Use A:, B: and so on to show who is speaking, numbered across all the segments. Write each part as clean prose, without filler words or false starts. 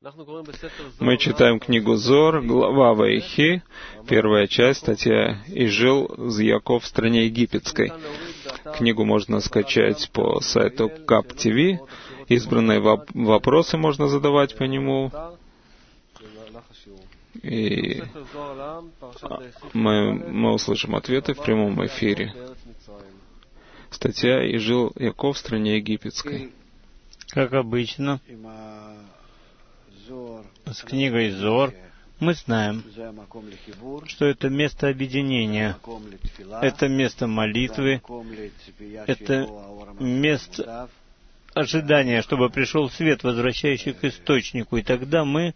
A: Мы читаем книгу Зор, глава Ваихи, первая часть, статья «И жил Яков в стране египетской». Книгу можно скачать по сайту КАП-ТВ. Избранные вопросы можно задавать по нему. И мы услышим ответы в прямом эфире. Статья «И жил Яков в стране египетской».
B: Как обычно, с книгой Зор мы знаем, что это место объединения, это место молитвы, это место ожидания, чтобы пришел свет, возвращающий к источнику. И тогда мы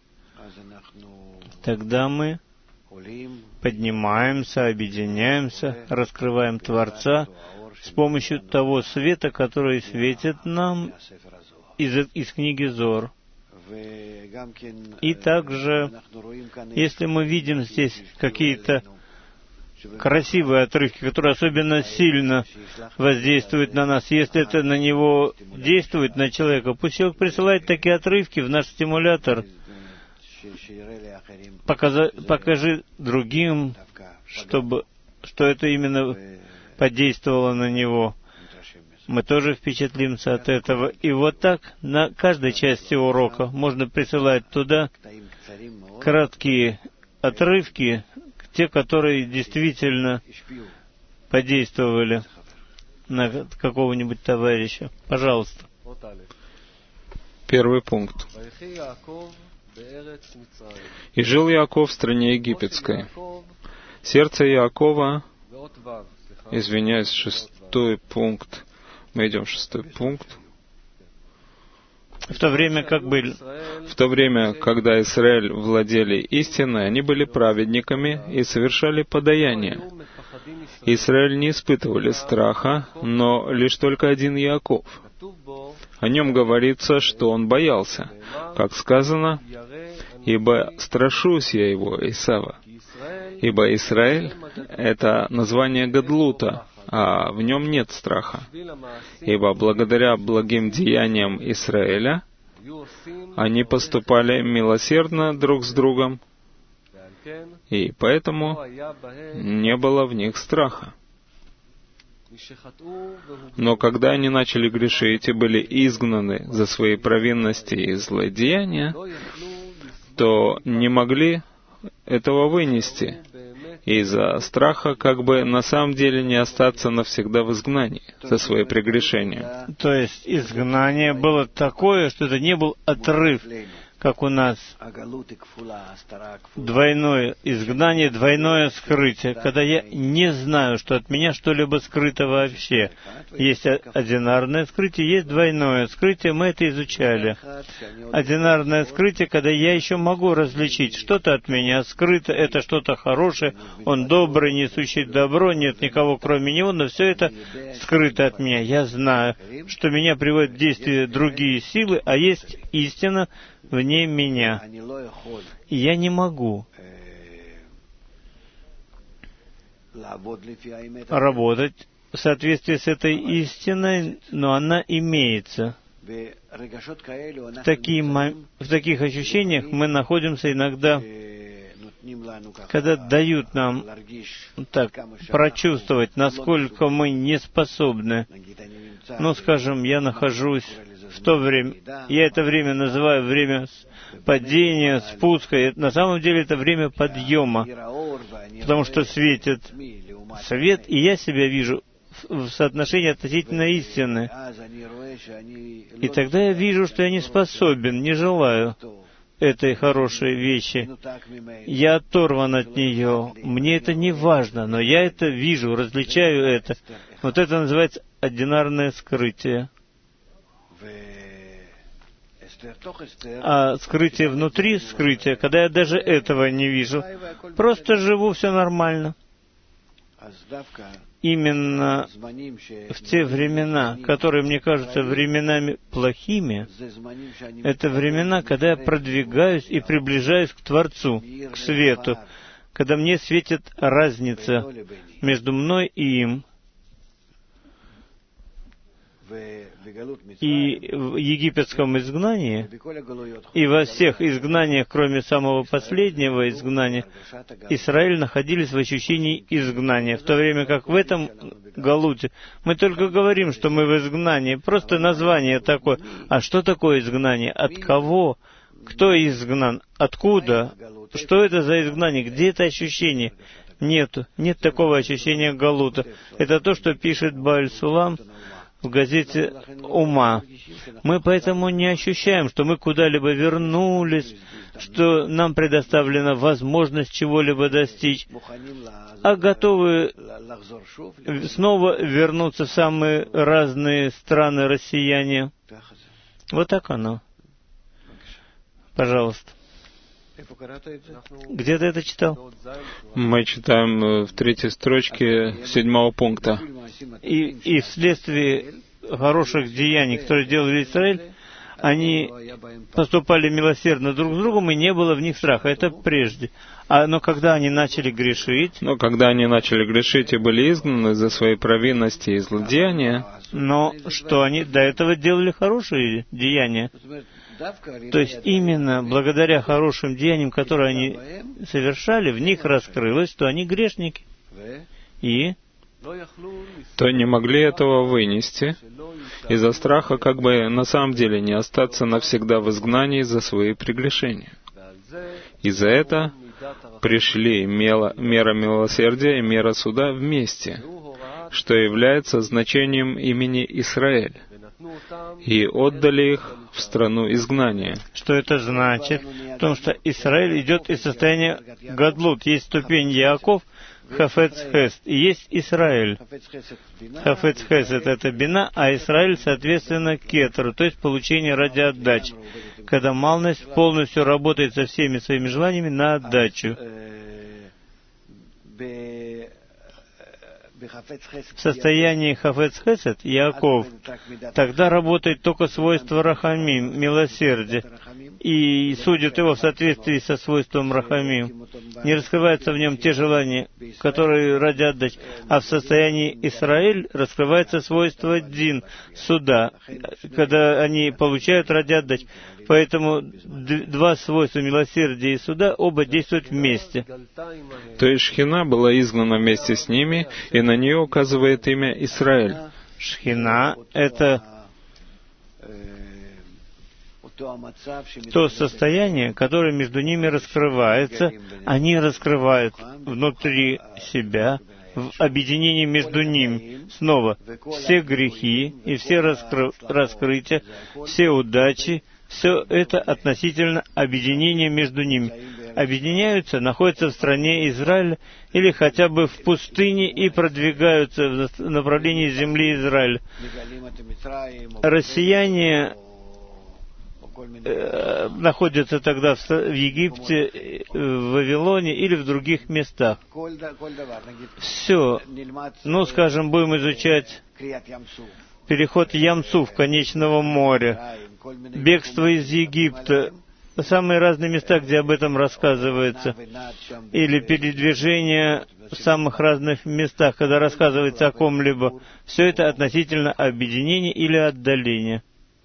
B: поднимаемся, объединяемся, раскрываем Творца с помощью того света, который светит нам из книги Зор. И также, если мы видим здесь какие-то красивые отрывки, которые особенно сильно воздействуют на нас, если это на него действует, на человека, пусть человек присылает такие отрывки в наш стимулятор. Покажи другим, что это именно подействовало на него. Мы тоже впечатлимся от этого. И вот так на каждой части урока можно присылать туда краткие отрывки, те, которые действительно подействовали на какого-нибудь товарища. Пожалуйста.
A: Первый пункт. «И жил Яков в стране египетской». Сердце Иакова, извиняюсь, шестой пункт. Мы идем в шестой пункт.
B: В то время,
A: когда Израиль владели истиной, они были праведниками и совершали подаяние. Израиль не испытывали страха, но лишь только один Иаков. О нем говорится, что он боялся. Как сказано, «Ибо страшусь я его, Исава». Ибо Израиль — это название Гадлута, а в нем нет страха. Ибо благодаря благим деяниям Израиля они поступали милосердно друг с другом, и поэтому не было в них страха. Но когда они начали грешить и были изгнаны за свои провинности и злодеяния, то не могли этого вынести, из-за страха как бы на самом деле не остаться навсегда в изгнании за свои прегрешения.
B: То есть изгнание было такое, что это не был отрыв, как у нас. Двойное изгнание, двойное скрытие, когда я не знаю, что от меня что-либо скрыто вообще. Есть одинарное скрытие, есть двойное скрытие, мы это изучали. Одинарное скрытие, когда я еще могу различить, что-то от меня скрыто, это что-то хорошее, он добрый, несущий добро, нет никого кроме него, но все это скрыто от меня. Я знаю, что меня приводят в действие другие силы, а есть истина вне меня. И я не могу работать в соответствии с этой истиной, но она имеется. В таких ощущениях мы находимся иногда, когда дают нам прочувствовать, насколько мы не способны. Ну, скажем, я нахожусь в то время, я это время называю время падения, спуска. На самом деле это время подъема, потому что светит свет, и я себя вижу в соотношении относительно истины. И тогда я вижу, что я не способен, не желаю этой хорошей вещи. Я оторван от нее. Мне это не важно, но я это вижу, различаю это. Вот это называется одинарное скрытие. А скрытие внутри, скрытие, когда я даже этого не вижу, просто живу, все нормально. Именно в те времена, которые мне кажутся временами плохими, это времена, когда я продвигаюсь и приближаюсь к Творцу, к свету, когда мне светит разница между мной и им. и в египетском изгнании, и во всех изгнаниях, кроме самого последнего изгнания, Израиль находились в ощущении изгнания, в то время как в этом галуте мы только говорим, что мы в изгнании, просто название такое. А что такое изгнание? От кого? Кто изгнан? Откуда? Что это за изгнание? Где это ощущение? Нет такого ощущения галута. Это то, что пишет Бааль Сулам в газете «Ума». Мы поэтому не ощущаем, что мы куда-либо вернулись, что нам предоставлена возможность чего-либо достичь, а готовы снова вернуться в самые разные страны россияне. Вот так оно. Пожалуйста. Где ты это читал?
A: Мы читаем в 3 строчке 7 пункта.
B: И вследствие хороших деяний, которые делали Израиль, они поступали милосердно друг с другом, и не было в них страха. Это прежде. Но когда они начали грешить...
A: и были изгнаны за свои провинности и злодеяния...
B: Но что они до этого делали хорошие деяния? То есть именно благодаря хорошим деяниям, которые они совершали, в них раскрылось, что они грешники. И
A: то не могли этого вынести из-за страха, как бы на самом деле не остаться навсегда в изгнании за свои прегрешения. И за это пришли мера милосердия и мера суда вместе, что является значением имени Израиль, и отдали их в страну изгнания.
B: Что это значит? В том, что Израиль идет из состояния гадлут. Есть ступень Яаков, Хафец Хесед, и есть Израиль. Хафец Хесед — это бина, а Израиль, соответственно, кетер, то есть получение ради отдачи, когда малность полностью работает со всеми своими желаниями на отдачу. В состоянии Хафец Хесед, Яаков, тогда работает только свойство Рахамим, милосердие, и судит его в соответствии со свойством Рахамим. Не раскрываются в нем те желания, которые ради отдачи. А в состоянии Израиль раскрывается свойство Дин, суда, когда они получают ради отдачи. Поэтому два свойства милосердия и суда оба действуют вместе.
A: То есть Шхина была изгнана вместе с ними, и на нее указывает имя Израиль.
B: Шхина — это то состояние, которое между ними раскрывается. Они раскрывают внутри себя, в объединении между ними. Снова, все грехи и все раскрытия, все удачи, все это относительно объединения между ними. Объединяются, находятся в стране Израиля или хотя бы в пустыне и продвигаются в направлении земли Израиля. Россияне находятся тогда в Египте, в Вавилоне или в других местах. Все. Скажем, будем изучать переход Ямсуф, конечного моря, бегство из Египта, самые разные места, где об этом рассказывается, или передвижение в самых разных местах, когда рассказывается о ком-либо. Все это относительно объединения или отдаления.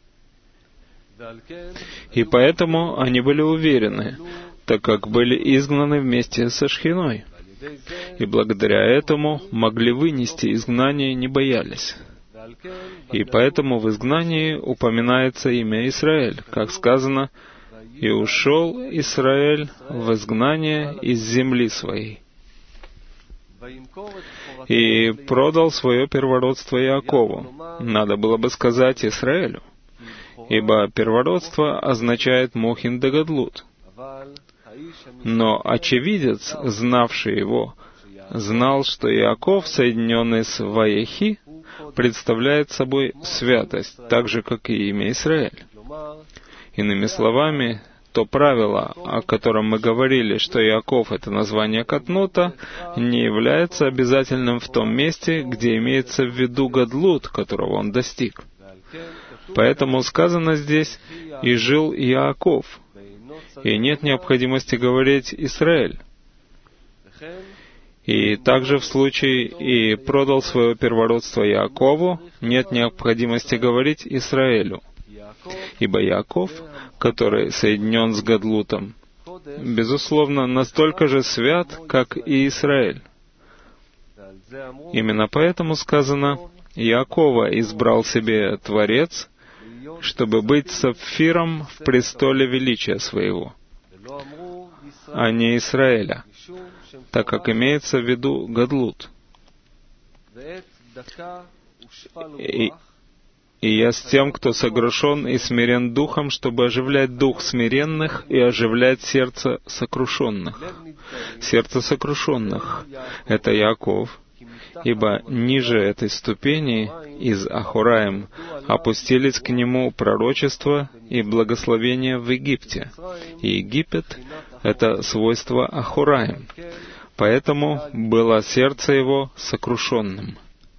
A: И поэтому они были уверены, так как были изгнаны вместе со Шхиной. И благодаря этому могли вынести изгнание и не боялись. И поэтому в изгнании упоминается имя Израиль, как сказано, «И ушел Израиль в изгнание из земли своей, и продал свое первородство Яакову». Надо было бы сказать Израилю, ибо первородство означает Мохин де Гадлут. Но очевидец, знавший его, знал, что Иаков, соединенный с Ваехи, представляет собой святость, так же, как и имя Израиль. Иными словами, то правило, о котором мы говорили, что Иаков — это название Катнута, не является обязательным в том месте, где имеется в виду Гадлут, которого он достиг. Поэтому сказано здесь «и жил Иаков», и нет необходимости говорить «Израиль». И также в случае «и продал свое первородство Яакову» нет необходимости говорить Израилю. Ибо Яаков, который соединен с Гадлутом, безусловно, настолько же свят, как и Израиль. Именно поэтому сказано, Яакова избрал себе Творец, чтобы быть сапфиром в престоле величия своего, а не Израиля, так как имеется в виду Гадлут. И я с тем, кто сокрушен и смирен духом, чтобы оживлять дух смиренных и оживлять сердце сокрушенных. Сердце сокрушенных — это Яаков, ибо ниже этой ступени из Ахураим опустились к нему пророчества и благословения в Египте. И Египет — это свойство Ахураим, поэтому было сердце его сокрушенным.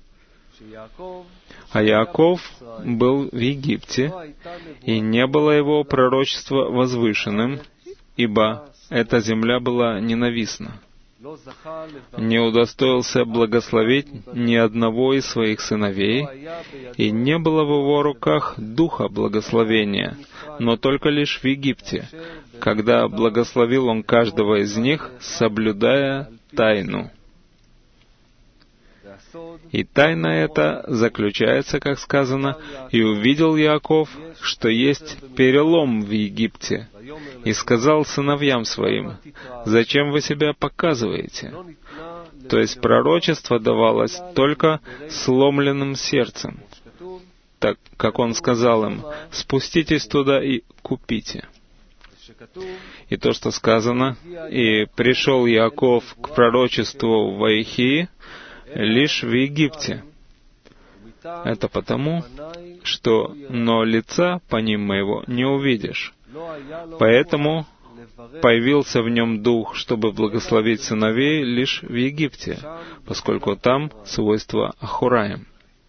A: А Яаков был в Египте, и не было его пророчества возвышенным, ибо эта земля была ненавистна. Не удостоился благословить ни одного из своих сыновей, и не было в его руках духа благословения, но только лишь в Египте, когда благословил он каждого из них, соблюдая тайну. И тайна эта заключается, как сказано, «И увидел Яаков, что есть перелом в Египте, и сказал сыновьям своим, зачем вы себя показываете?» То есть пророчество давалось только сломленным сердцем, так как он сказал им, «Спуститесь туда и купите». И то, что сказано, «И пришел Яаков к пророчеству в Ваихии», лишь в Египте. Это потому, что «но лица по ним моего не увидишь». Поэтому появился в нем дух, чтобы благословить сыновей лишь в Египте, поскольку там свойство Ахураим.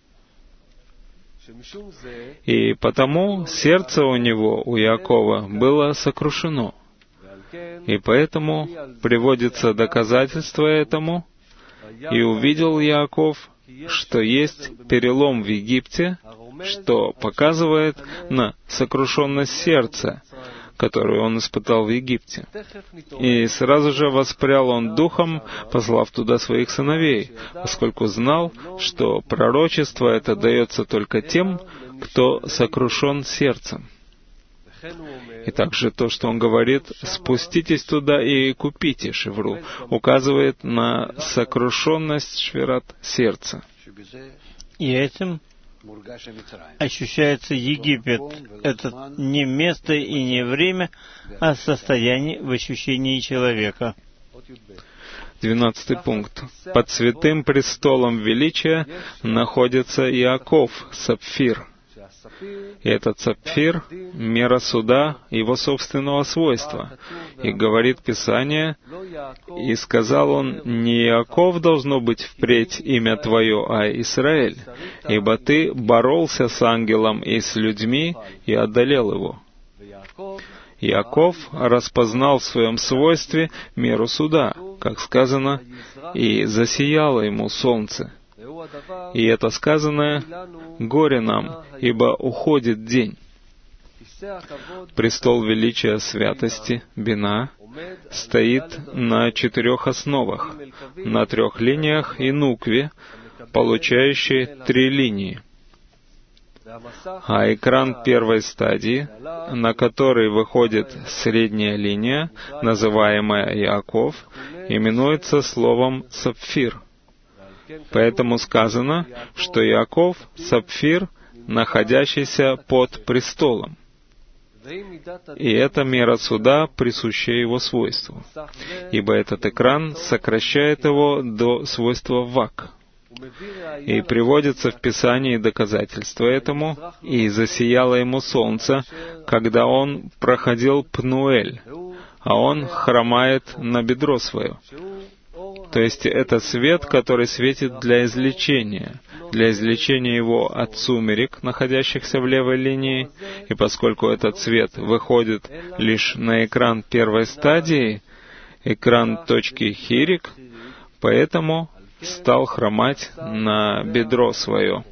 A: И потому сердце у него, у Яакова, было сокрушено. И поэтому приводится доказательство этому, «И увидел Яаков, что есть перелом в Египте, что показывает на сокрушенность сердца, которую он испытал в Египте. И сразу же воспрял он духом, послав туда своих сыновей, поскольку знал, что пророчество это дается только тем, кто сокрушен сердцем». И также то, что он говорит, «спуститесь туда и купите шевру», указывает на сокрушенность швират сердца.
B: И этим ощущается Египет. Это не место и не время, а состояние в ощущении человека.
A: 12 пункт. Под святым престолом величия находится Иаков, сапфир. И этот сапфир — мера суда его собственного свойства. И говорит Писание, «И сказал он, не Иаков должно быть впредь имя твое, а Израиль, ибо ты боролся с ангелом и с людьми, и одолел его». Иаков распознал в своем свойстве меру суда, как сказано, «И засияло ему солнце». И это сказанное «горе нам, ибо уходит день». Престол величия святости, Бина, стоит на 4 основах, на 3 линиях и нукве, получающей 3 линии. А экран первой стадии, на который выходит средняя линия, называемая Иаков, именуется словом «сапфир». Поэтому сказано, что Иаков — сапфир, находящийся под престолом. И эта мера суда присуща его свойству, ибо этот экран сокращает его до свойства вак. И приводится в Писании доказательство этому, «И засияло ему солнце, когда он проходил Пнуэль, а он хромает на бедро свое». То есть это свет, который светит для излечения его от сумерек, находящихся в левой линии, и поскольку этот свет выходит лишь на экран первой стадии, экран точки Хирик, поэтому стал хромать на бедро свое.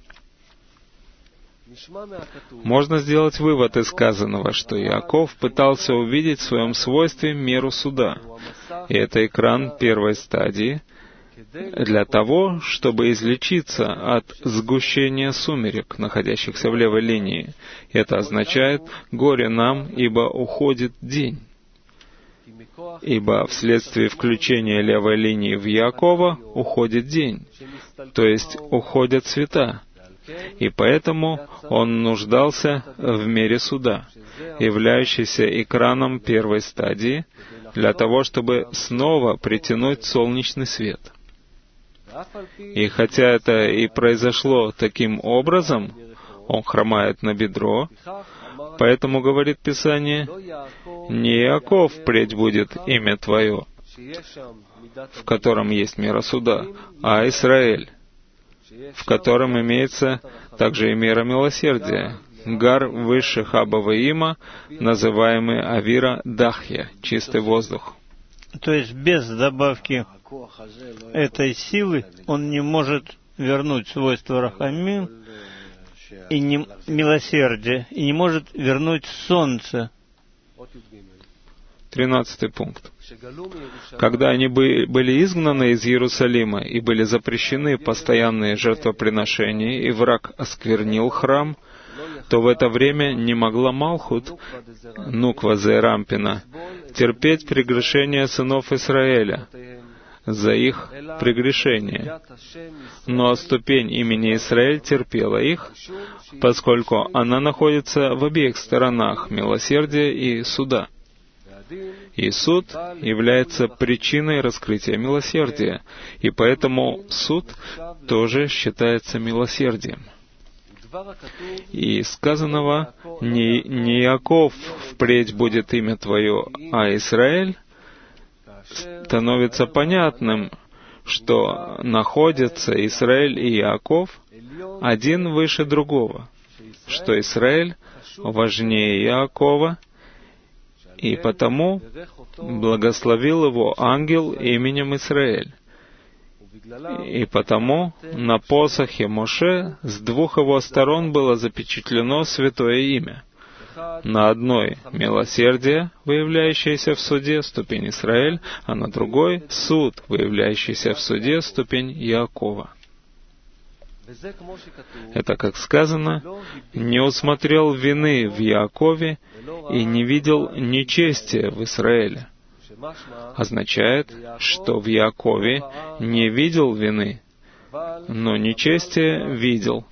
A: Можно сделать вывод из сказанного, что Иаков пытался увидеть в своем свойстве меру суда. И это экран первой стадии для того, чтобы излечиться от сгущения сумерек, находящихся в левой линии. Это означает «горе нам, ибо уходит день». Ибо вследствие включения левой линии в Иакова уходит день, то есть уходят света. И поэтому он нуждался в мере суда, являющейся экраном первой стадии, для того, чтобы снова притянуть солнечный свет. И хотя это и произошло таким образом, он хромает на бедро, поэтому, говорит Писание, не Иаков впредь будет имя твое, в котором есть мера суда, а Израиль, в котором имеется также и мера милосердия. Гар выше Хабава Има, называемый Авира Дахья, чистый воздух.
B: То есть без добавки этой силы он не может вернуть свойство Рахамим и милосердие, и не может вернуть солнце.
A: 13 пункт. Когда они были изгнаны из Иерусалима и были запрещены постоянные жертвоприношения, и враг осквернил храм, то в это время не могла Малхут, Нуква Зерампина, терпеть прегрешения сынов Израиля за их прегрешения. Но ступень имени Израиль терпела их, поскольку она находится в обеих сторонах милосердия и суда. И суд является причиной раскрытия милосердия, и поэтому суд тоже считается милосердием. И сказанного «Не Иаков впредь будет имя твое, а Израиль» становится понятным, что находятся Израиль и Иаков один выше другого, что Израиль важнее Иакова, и потому благословил его ангел именем Израиль. И потому на посохе Моше с двух его сторон было запечатлено святое имя. На одной — милосердие, выявляющееся в суде, ступень Израиль, а на другой — суд, выявляющийся в суде, ступень Иакова. Это, как сказано, «не усмотрел вины в Иакове и не видел нечестия в Израиле». Означает, что в Иакове не видел вины, но нечестие видел,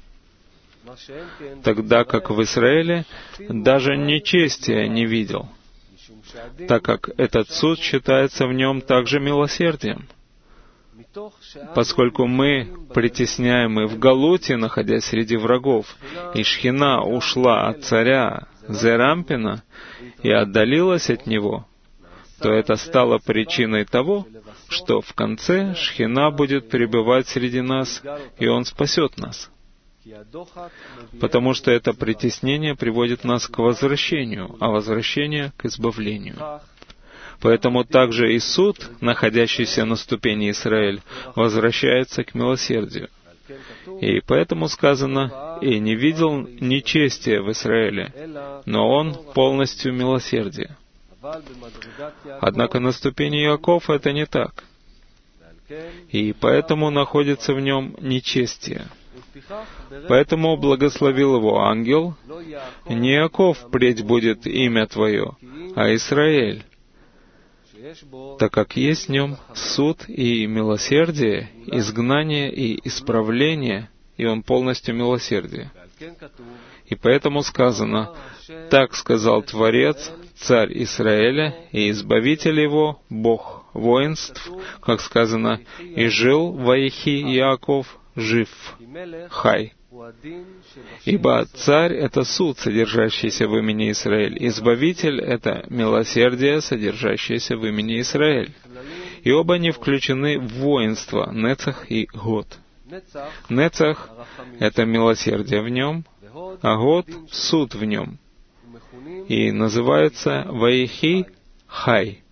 A: тогда как в Израиле даже нечестия не видел, так как этот суд считается в нем также милосердием. Поскольку мы притесняемы в Галуте, находясь среди врагов, и Шхина ушла от царя Зерампина и отдалилась от него, то это стало причиной того, что в конце Шхина будет пребывать среди нас, и Он спасет нас. Потому что это притеснение приводит нас к возвращению, а возвращение — к избавлению. Поэтому также и суд, находящийся на ступени Израиль, возвращается к милосердию. И поэтому сказано, «И не видел нечестия в Израиле, но он полностью милосердие». Однако на ступени Иаков это не так. И поэтому находится в нем нечестие. Поэтому благословил его ангел, «Не Иаков впредь будет имя твое, а Израиль, так как есть в нем суд и милосердие, изгнание и исправление, и он полностью милосердие». И поэтому сказано, «Так сказал Творец, Царь Израиля и Избавитель его, Бог воинств, как сказано, и жил Ваихи Иаков, жив, Хай». Ибо Царь — это суд, содержащийся в имени Израиль. Избавитель — это милосердие, содержащееся в имени Израиль. И оба они включены в воинство, Нецах и Год. Нецах — это милосердие в нем, а Год — суд в нем. И называется Ваихи Хай,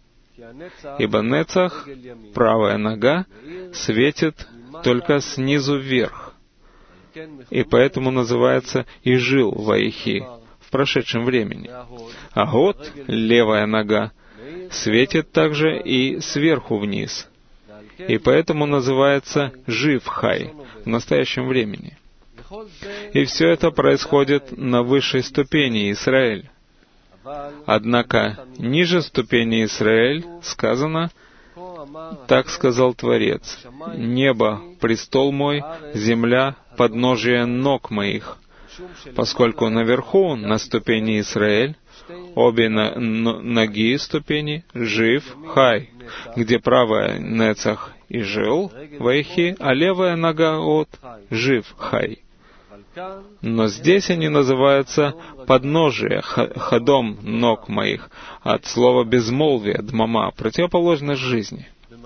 A: ибо Нецах, правая нога, светит только снизу вверх, и поэтому называется «и жил Ваихи» в прошедшем времени. А Год, левая нога, светит также и сверху вниз, и поэтому называется «жив Хай» в настоящем времени. И все это происходит на высшей ступени Исраэль. Однако ниже ступени Исраэль сказано: «Так сказал Творец, небо — престол мой, земля — подножие ног моих». Поскольку наверху, на ступени Исраэль, обе ноги ступени жив Хай, где правая Нецах и жил Ваихи, а левая нога от жив Хай. Но здесь они называются подножие, ходом ног моих, от слова безмолвие, дмама, противоположность жизни.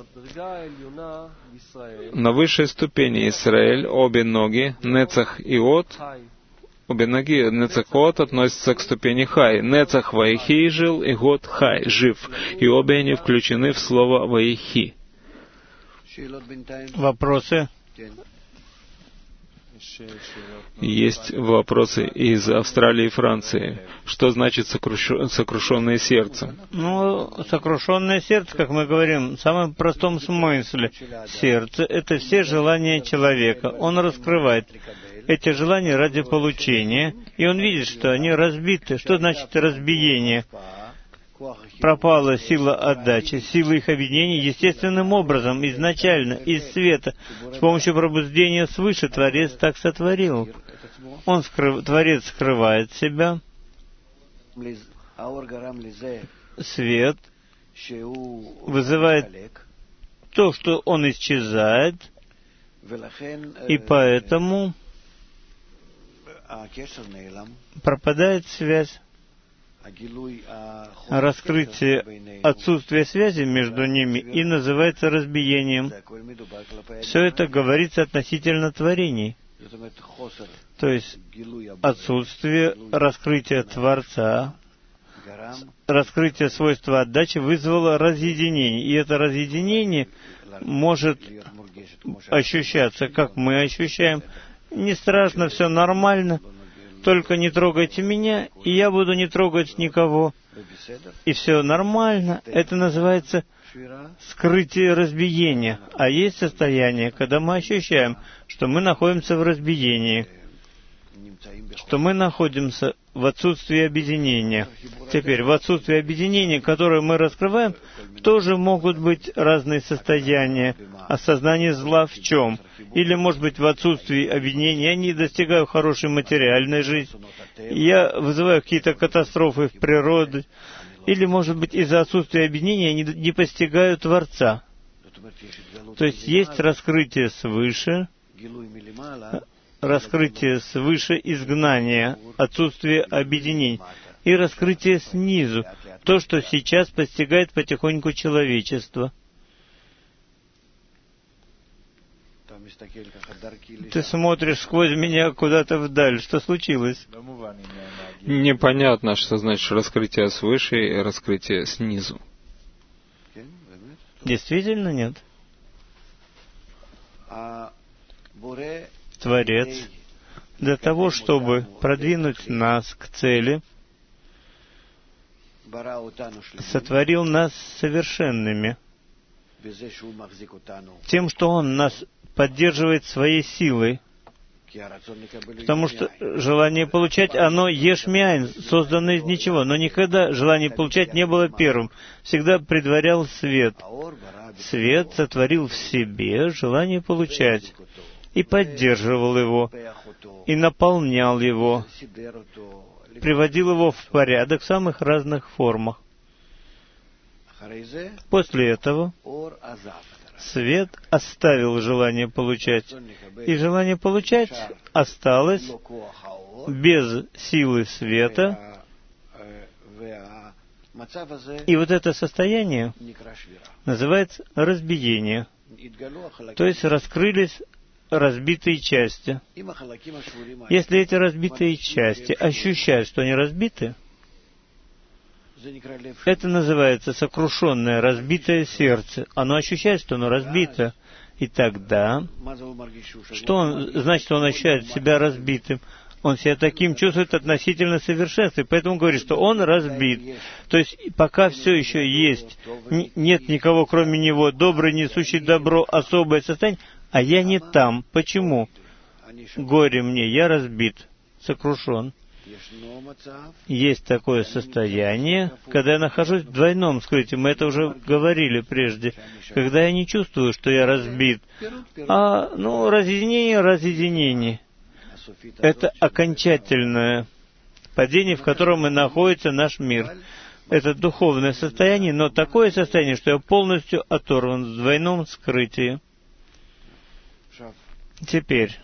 A: На высшей ступени Исраэль обе ноги, Нецах и От, обе ноги Нецах и От относятся к ступени Хай. Нецах Ваихи жил, и Год Хай, жив. И обе они включены в слово Ваихи.
B: Вопросы?
A: Есть вопросы из Австралии и Франции. Что значит сокрушенное сердце?
B: Сокрушенное сердце, как мы говорим, в самом простом смысле. Сердце — это все желания человека. Он раскрывает эти желания ради получения, и он видит, что они разбиты. Что значит разбиение? Пропала сила отдачи, сила их объединения естественным образом, изначально, из света. С помощью пробуждения свыше Творец так сотворил. Творец скрывает себя. Свет вызывает то, что он исчезает, и поэтому пропадает связь. Раскрытие отсутствия связи между ними и называется разбиением. Все это говорится относительно творений. То есть отсутствие раскрытия Творца, раскрытие свойства отдачи вызвало разъединение. И это разъединение может ощущаться, как мы ощущаем. Не страшно, все нормально. Только не трогайте меня, и я буду не трогать никого. И все нормально. Это называется скрытие разбиения. А есть состояние, когда мы ощущаем, что мы находимся в разбиении, что мы находимся в отсутствии объединения. Теперь, в отсутствии объединения, которое мы раскрываем, тоже могут быть разные состояния. Осознание зла в чем? Или, может быть, в отсутствии объединения я не достигаю хорошей материальной жизни, я вызываю какие-то катастрофы в природе, или, может быть, из-за отсутствия объединения я не постигаю Творца. То есть есть раскрытие свыше, изгнания, отсутствие объединений, и раскрытие снизу, то, что сейчас постигает потихоньку человечество. Ты смотришь сквозь меня куда-то вдаль. Что случилось?
A: Непонятно, что значит раскрытие свыше и раскрытие снизу.
B: Действительно нет? Творец, для того, чтобы продвинуть нас к цели, сотворил нас совершенными, тем, что Он нас поддерживает своей силой, потому что желание получать, оно еш-мяйн, создано из ничего, но никогда желание получать не было первым, всегда предварял свет. Свет сотворил в себе желание получать, и поддерживал его, и наполнял его, приводил его в порядок в самых разных формах. После этого свет оставил желание получать, и желание получать осталось без силы света, и вот это состояние называется разбиение, то есть раскрылись разбитые части. Если эти разбитые части ощущают, что они разбиты, Это называется сокрушенное, разбитое сердце. Оно ощущает, что оно разбито. И тогда, что он, значит, он ощущает себя разбитым? Он себя таким чувствует относительно совершенства, и поэтому говорит, что он разбит. То есть, пока все еще есть, нет никого кроме него, добрый, несущий добро, особое состояние, а я не там. Почему? Горе мне, я разбит, сокрушен. Есть такое состояние, когда я нахожусь в двойном скрытии. Мы это уже говорили прежде. Когда я не чувствую, что я разбит. Разъединение. Это окончательное падение, в котором и находится наш мир. Это духовное состояние, но такое состояние, что я полностью оторван в двойном скрытии. Теперь,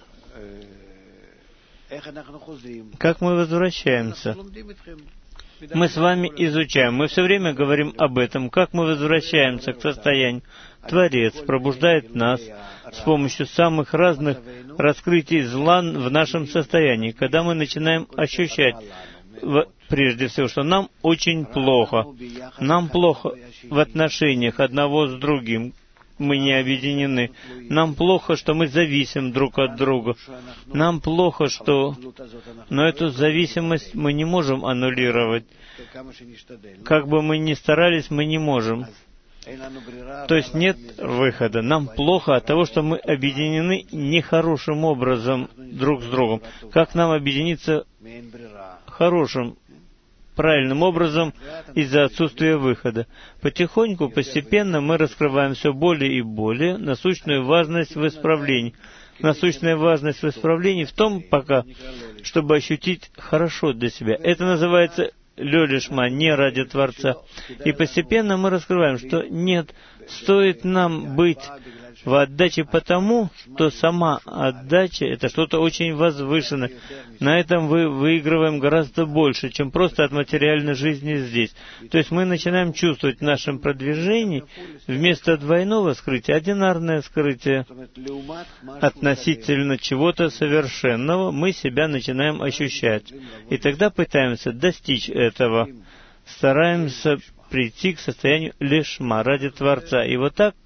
B: как мы возвращаемся? Мы с вами изучаем, мы все время говорим об этом, как мы возвращаемся к состоянию. Творец пробуждает нас с помощью самых разных раскрытий зла в нашем состоянии, когда мы начинаем ощущать, прежде всего, что нам очень плохо. Нам плохо в отношениях одного с другим. Мы не объединены. Нам плохо, что мы зависим друг от друга. Нам плохо, что... Но эту зависимость мы не можем аннулировать. Как бы мы ни старались, мы не можем. То есть нет выхода. Нам плохо от того, что мы объединены нехорошим образом друг с другом. Как нам объединиться хорошим, правильным образом из-за отсутствия выхода? Потихоньку, постепенно мы раскрываем все более и более насущную важность в исправлении. Насущная важность в исправлении в том пока, чтобы ощутить хорошо для себя. Это называется лёлишма, не ради Творца. И постепенно мы раскрываем, что нет, стоит нам быть в отдаче потому, что сама отдача — это что-то очень возвышенное. На этом мы выигрываем гораздо больше, чем просто от материальной жизни здесь. То есть мы начинаем чувствовать в нашем продвижении вместо двойного скрытия одинарное скрытие. Относительно чего-то совершенного мы себя начинаем ощущать. И тогда пытаемся достичь этого. Стараемся прийти к состоянию лишма ради Творца. И вот так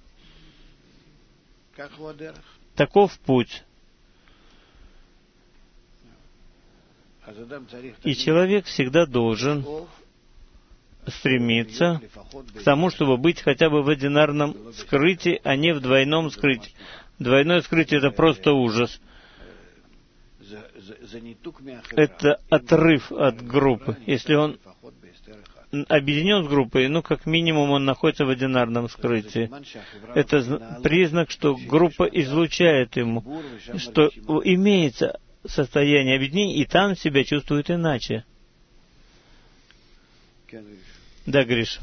B: таков путь. И человек всегда должен стремиться к тому, чтобы быть хотя бы в одинарном скрытии, а не в двойном скрытии. Двойное скрытие — это просто ужас. Это отрыв от группы. Если он объединен с группой, как минимум он находится в одинарном скрытии. Это признак, что группа излучает ему, что имеется состояние объединения, и там себя чувствует иначе. Да, Гриш?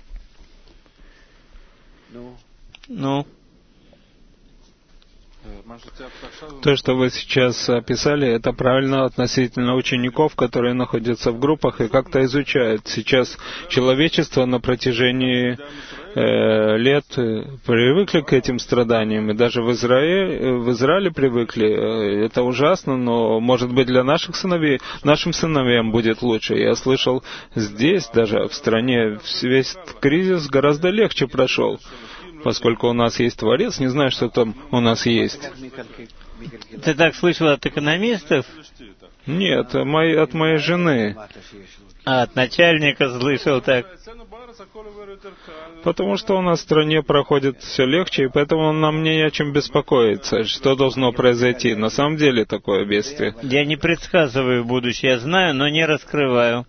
A: То, что вы сейчас описали, это правильно относительно учеников, которые находятся в группах и как-то изучают. Сейчас человечество на протяжении лет привыкли к этим страданиям, и даже в Израиле привыкли. Это ужасно, но, может быть, для наших сыновей, нашим сыновьям будет лучше. Я слышал, здесь, даже в стране, весь кризис гораздо легче прошел, поскольку у нас есть Творец. Не знаю, что там у нас есть.
B: Ты так слышал от экономистов?
A: Нет, от моей жены.
B: От начальника слышал так.
A: Потому что у нас в стране проходит все легче, и поэтому нам не о чем беспокоиться. Что должно произойти? На самом деле такое бедствие.
B: Я не предсказываю будущее, я знаю, но не раскрываю.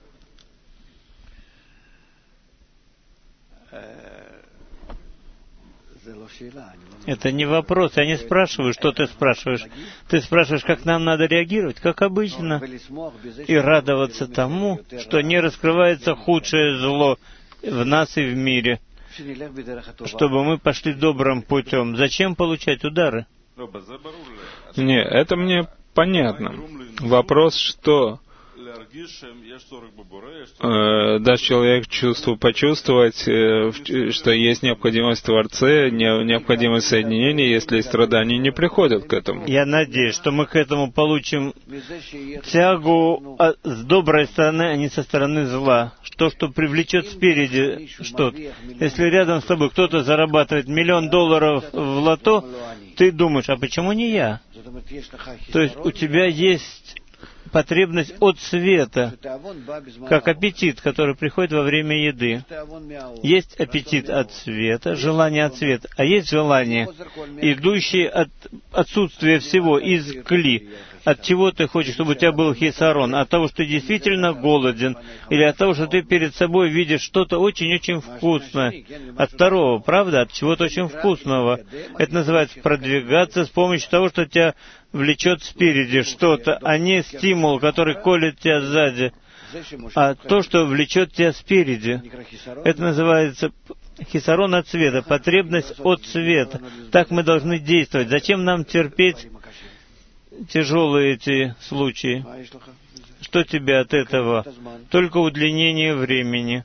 B: Это не вопрос, я не спрашиваю, что ты спрашиваешь. Ты спрашиваешь, как нам надо реагировать, как обычно, и радоваться тому, что не раскрывается худшее зло в нас и в мире, чтобы мы пошли добрым путем. Зачем получать удары?
A: Не, это мне понятно. Вопрос, что даст человек чувству почувствовать, что есть необходимость в Творце, необходимость соединения, если страдания не приходят к этому.
B: Я надеюсь, что мы к этому получим тягу с доброй стороны, а не со стороны зла. То, что привлечет спереди что-то. Если рядом с тобой кто-то зарабатывает $1 миллион в лото, ты думаешь, а почему не я? То есть у тебя есть потребность от света, как аппетит, который приходит во время еды. Есть аппетит от света, желание от света, а есть желание, идущее от отсутствия всего, из кли. От чего ты хочешь, чтобы у тебя был хисарон? От того, что ты действительно голоден, или от того, что ты перед собой видишь что-то очень-очень вкусное? От второго, правда? От чего-то очень вкусного. Это называется продвигаться с помощью того, что тебя влечет спереди что-то, а не стимул, который колет тебя сзади, а то, что влечет тебя спереди. Это называется хисарон от света, потребность от света. Так мы должны действовать. Зачем нам терпеть тяжелые эти случаи? Что тебе от этого? Только удлинение времени.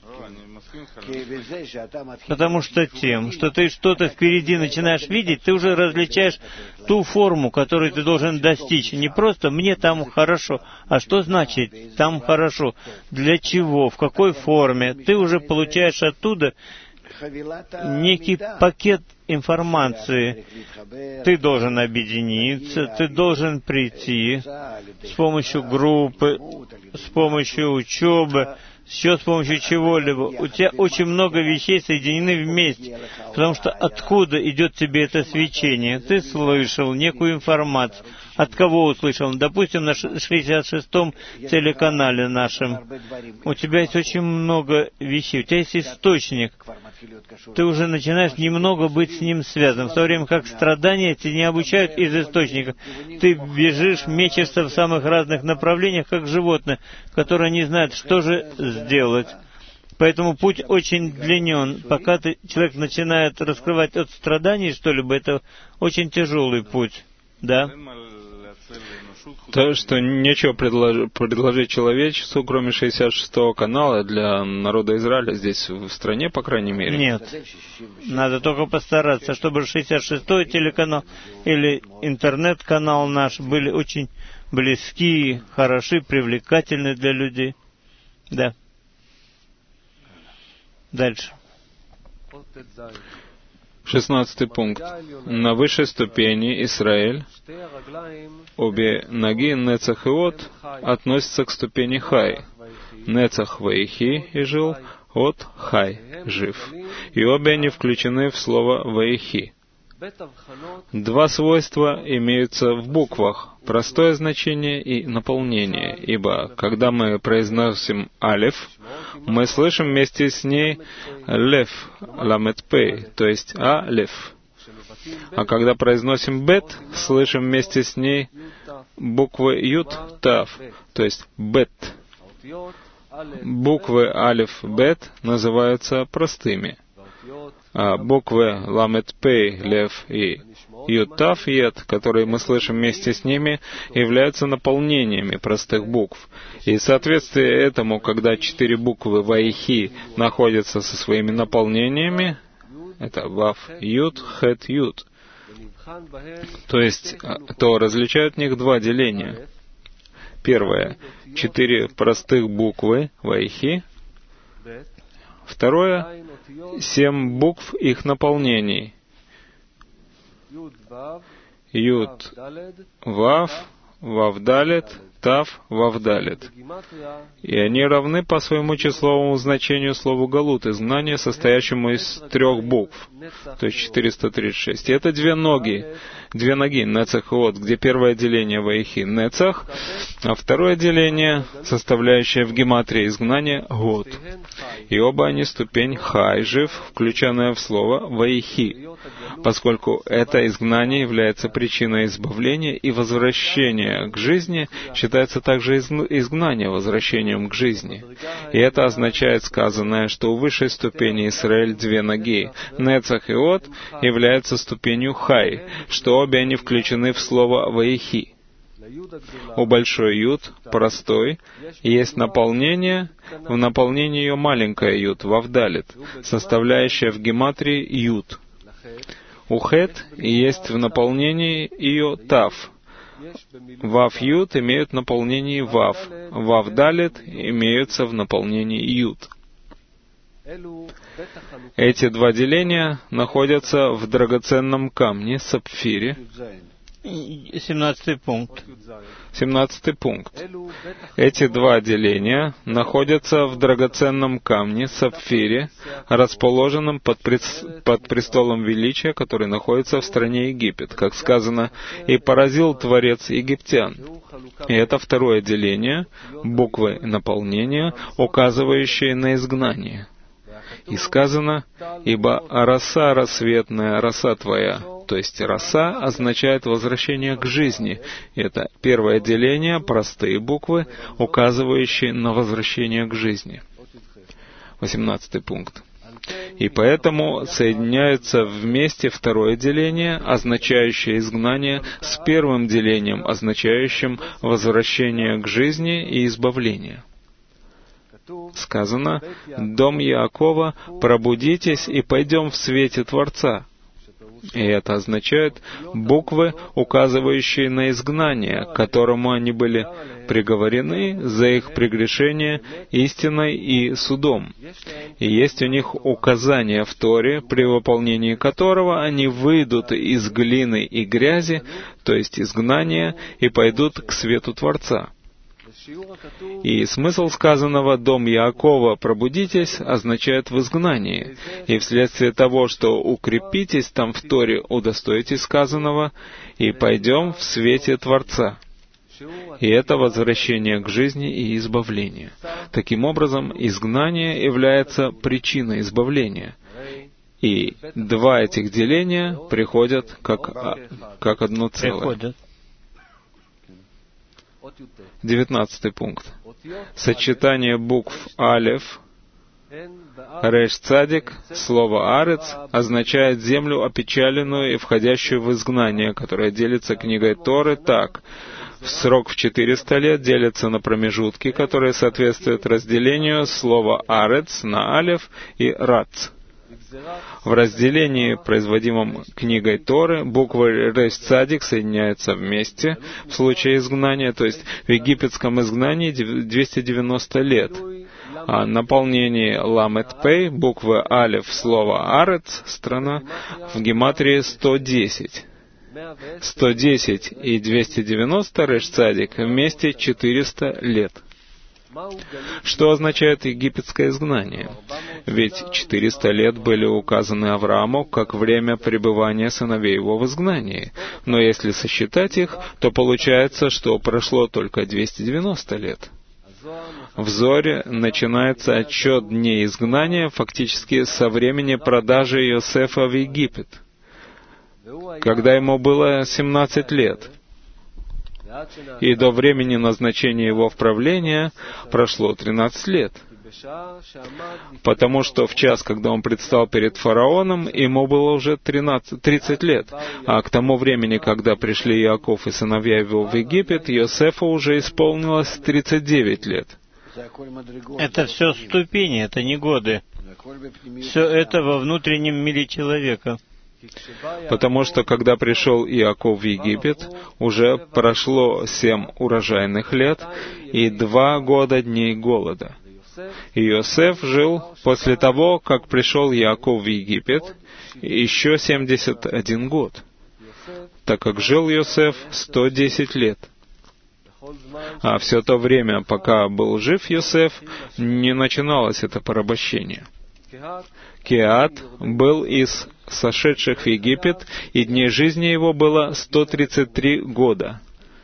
B: Потому что тем, что ты что-то впереди начинаешь видеть, ты уже различаешь ту форму, которую ты должен достичь. Не просто «мне там хорошо», а что значит «там хорошо», для чего, в какой форме. Ты уже получаешь оттуда некий пакет информации. Ты должен объединиться, ты должен прийти с помощью группы, с помощью учебы, еще с помощью чего-либо. У тебя очень много вещей соединены вместе, потому что откуда идет тебе это свечение? Ты слышал некую информацию. От кого услышал? Допустим, на 66-м телеканале нашем. У тебя есть очень много вещей, у тебя есть источник. Ты уже начинаешь немного быть с ним связан. В то время как страдания тебя не обучают из источника. Ты бежишь, мечешься в самых разных направлениях, как животное, которое не знает, что же сделать. Поэтому путь очень длинен. Пока человек начинает раскрывать от страданий что-либо, это очень тяжелый путь. Да?
A: То, что нечего предложить человечеству, кроме 66-го канала для народа Израиля здесь, в стране, по крайней мере.
B: Нет. Надо только постараться, чтобы 66-й телеканал или интернет-канал наш были очень близки, хороши, привлекательны для людей. Да. Дальше.
A: 16 пункт. На высшей ступени Исраэль, обе ноги Нецах и От относятся к ступени Хай. Нецах Ваихи и жил, От Хай жив. И обе они включены в слово Ваихи. Два свойства имеются в буквах — простое значение и наполнение, ибо когда мы произносим алеф, мы слышим вместе с ней лев, ламет пей, то есть алеф. А когда произносим бет, слышим вместе с ней буквы ют, тав, то есть бет. Буквы алеф, бет называются простыми, а буквы ламет пей, лев и ютав, ет, которые мы слышим вместе с ними, являются наполнениями простых букв. И в соответствии этому, когда 4 буквы ваихи находятся со своими наполнениями, это вав, ют, хет, ют, то различают в них два деления. Первое — 4 простых буквы ваихи. Второе — 7 букв их наполнений. Юд, Вав, Вавдалет, Тав, Вавдалет. И они равны по своему числовому значению слову Галут, изгнание, состоящему из 3 букв, то есть 436. И это две ноги, Нецах и От, где первое деление Ваихи — Нецах, а второе деление, составляющее в гематрии изгнание, Год. И оба они ступень Хай, жив, включенная в слово Ваихи, поскольку это изгнание является причиной избавления и возвращения к жизни, считается также изгнание возвращением к жизни. И это означает сказанное, что у высшей ступени Исраэль 2 ноги, Нецах и От, являются ступенью Хай, что обе они включены в слово Ваихи. У большой Юд, простой, есть наполнение, в наполнении ее маленькая Юд, вавдалит, составляющая в гематрии Юд. У Хет есть в наполнении ее Тав. Вав Юд имеют в наполнении Вав. Вавдалит имеются в наполнении Юд. Эти два деления находятся в драгоценном камне, сапфире.
B: 17 пункт.
A: 17 пункт. Эти два деления находятся в драгоценном камне, сапфире, расположенном под престолом величия, который находится в стране Египет, как сказано, «И поразил Творец египтян». И это второе деление, буквы наполнения, указывающие на изгнание. И сказано, «Ибо роса рассветная, роса твоя». То есть роса означает возвращение к жизни. И это первое деление, простые буквы, указывающие на возвращение к жизни. 18 пункт. И поэтому соединяются вместе второе деление, означающее изгнание, с первым делением, означающим возвращение к жизни и избавление. Сказано, «Дом Яакова, пробудитесь и пойдем в свете Творца». И это означает буквы, указывающие на изгнание, к которому они были приговорены за их прегрешение истиной и судом. И есть у них указание в Торе, при выполнении которого они выйдут из глины и грязи, то есть изгнания, и пойдут к свету Творца. И смысл сказанного «Дом Яакова, пробудитесь» означает в изгнании. И вследствие того, что укрепитесь там в Торе, удостоитесь сказанного, и пойдем в свете Творца. И это возвращение к жизни и избавление. Таким образом, изгнание является причиной избавления. И два этих деления приходят как одно целое. 19 пункт. Сочетание букв Алеф, Реш Цадик, слово Арец означает землю опечаленную и входящую в изгнание, которая делится книгой Торы так. В срок в 400 лет делится на промежутки, которые соответствуют разделению слова Арец на Алеф и Рац. В разделении, производимом книгой Торы, буквы Реш Цадик соединяются вместе в случае изгнания, то есть в египетском изгнании 290 лет. А наполнение Ламет Пей, буквы Алеф, слова Арец, страна, в гематрии 110. 110 и 290 Реш Цадик вместе 400 лет. Что означает египетское изгнание? Ведь 400 лет были указаны Аврааму как время пребывания сыновей его в изгнании. Но если сосчитать их, то получается, что прошло только 290 лет. В Зоре начинается отсчет дней изгнания фактически со времени продажи Йосефа в Египет, когда ему было 17 лет. И до времени назначения его в правление прошло 13 лет. Потому что в час, когда он предстал перед фараоном, ему было уже 30 лет. А к тому времени, когда пришли Иаков и сыновья его в Египет, Йосефу уже исполнилось 39 лет.
B: Это все ступени, это не годы. Все это во внутреннем мире человека.
A: Потому что, когда пришел Иаков в Египет, уже прошло 7 урожайных лет и 2 года дней голода. И Йосеф жил после того, как пришел Иаков в Египет, еще 71 год, так как жил Йосеф 110 лет. А все то время, пока был жив Йосеф, не начиналось это порабощение. Кеат был из сошедших в Египет, и дней жизни его было 133 года.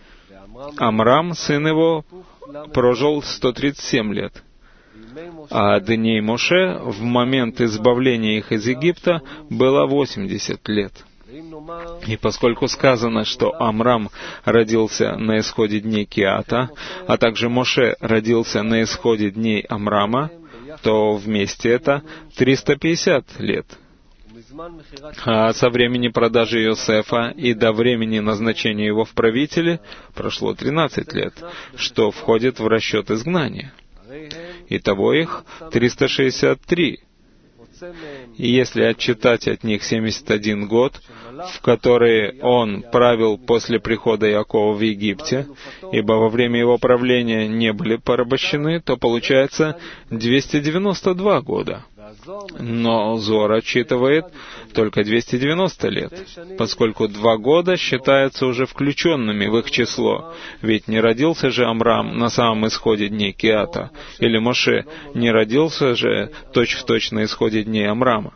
A: Амрам, сын его, прожил 137 лет. А дней Моше в момент избавления их из Египта было 80 лет. И поскольку сказано, что Амрам родился на исходе дней Кеата, а также Моше родился на исходе дней Амрама, то вместе это 350 лет. А со времени продажи Иосифа и до времени назначения его в правители прошло 13 лет, что входит в расчет изгнания. Итого их 363. И если отчитать от них 71 год, в который он правил после прихода Иакова в Египте, ибо во время его правления не были порабощены, то получается 292 года. Но Зор отчитывает только 290 лет, поскольку 2 года считаются уже включенными в их число. Ведь не родился же Амрам на самом исходе дней Киата, или Моше не родился же точь-в-точь на исходе дней Амрама.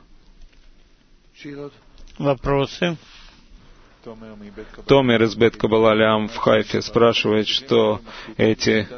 B: Вопросы?
A: Томер из Бет Каббала Леам в Хайфе спрашивает, что эти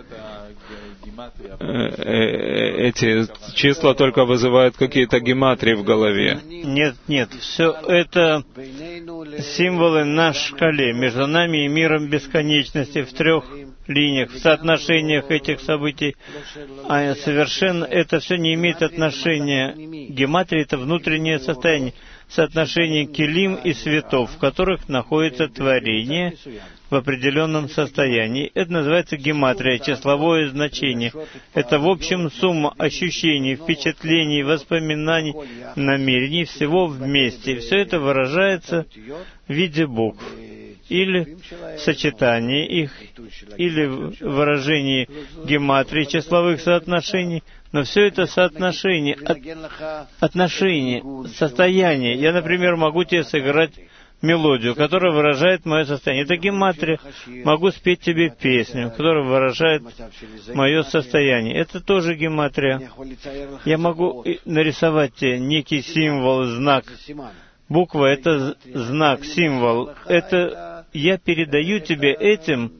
A: числа только вызывают какие-то гематрии в голове.
B: Нет. Все это символы на шкале между нами и миром бесконечности в 3 линиях, в соотношениях этих событий. А совершенно это все не имеет отношения. Гематрия — это внутреннее состояние, соотношение килим и светов, в которых находится творение в определенном состоянии. Это называется гематрия, числовое значение. Это, в общем, сумма ощущений, впечатлений, воспоминаний, намерений, всего вместе. Все это выражается в виде букв, или в сочетании их, или в выражении гематрии числовых соотношений. Но все это соотношение, отношения, состояние. Я, например, могу тебе сыграть мелодию, которая выражает мое состояние. Это гематрия. Могу спеть тебе песню, которая выражает мое состояние. Это тоже гематрия. Я могу нарисовать тебе некий символ, знак. Буква — это знак, символ. Это я передаю тебе этим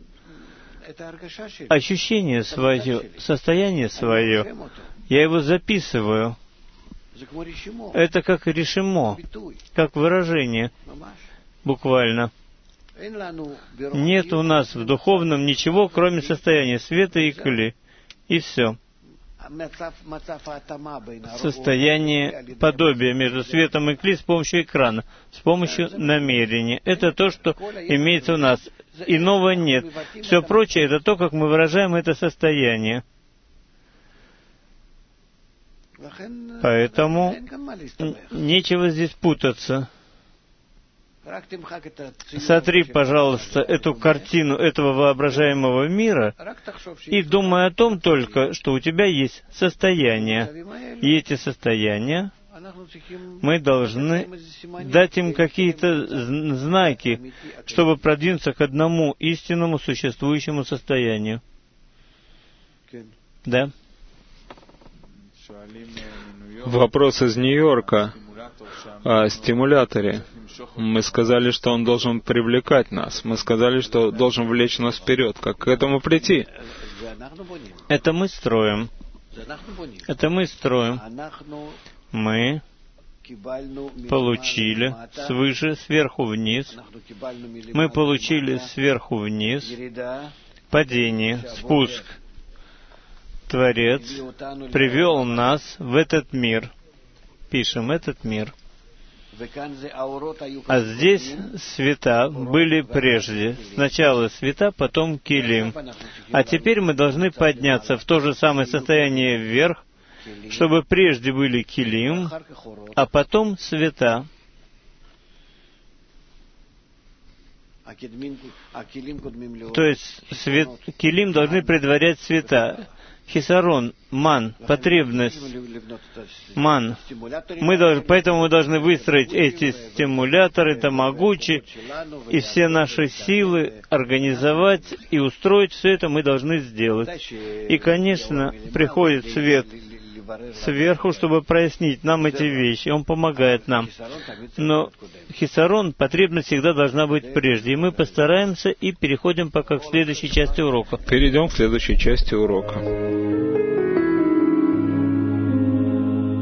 B: ощущение свое, состояние свое. Я его записываю. Это как решимо, как выражение, буквально. Нет у нас в духовном ничего, кроме состояния света и кли. И все. Состояние подобия между светом и кли с помощью экрана, с помощью намерения. Это то, что имеется у нас. Иного нет. Все прочее — это то, как мы выражаем это состояние. Поэтому нечего здесь путаться. Сотри, пожалуйста, эту картину этого воображаемого мира и думай о том только, что у тебя есть состояние. И эти состояния, мы должны дать им какие-то знаки, чтобы продвинуться к одному истинному существующему состоянию. Да?
A: Вопрос из Нью-Йорка о стимуляторе. Мы сказали, что он должен привлекать нас. Мы сказали, что должен влечь нас вперед. Как к этому прийти?
B: Это мы строим. Это мы строим. Мы получили свыше, сверху вниз. Мы получили сверху вниз падение, спуск. Творец привел нас в этот мир. Пишем этот мир. А здесь света были прежде. Сначала света, потом килим. А теперь мы должны подняться в то же самое состояние вверх, чтобы прежде были килим, а потом света. То есть килим должны предварять света. Хисарон, ман, потребность, ман. Поэтому мы должны выстроить эти стимуляторы, тамагучи, и все наши силы организовать и устроить все это мы должны сделать. И, конечно, приходит свет сверху, чтобы прояснить нам эти вещи. Он помогает нам. Но хисарон, потребность всегда должна быть прежде. И мы постараемся и переходим пока к следующей части урока.
A: Перейдем к следующей части урока.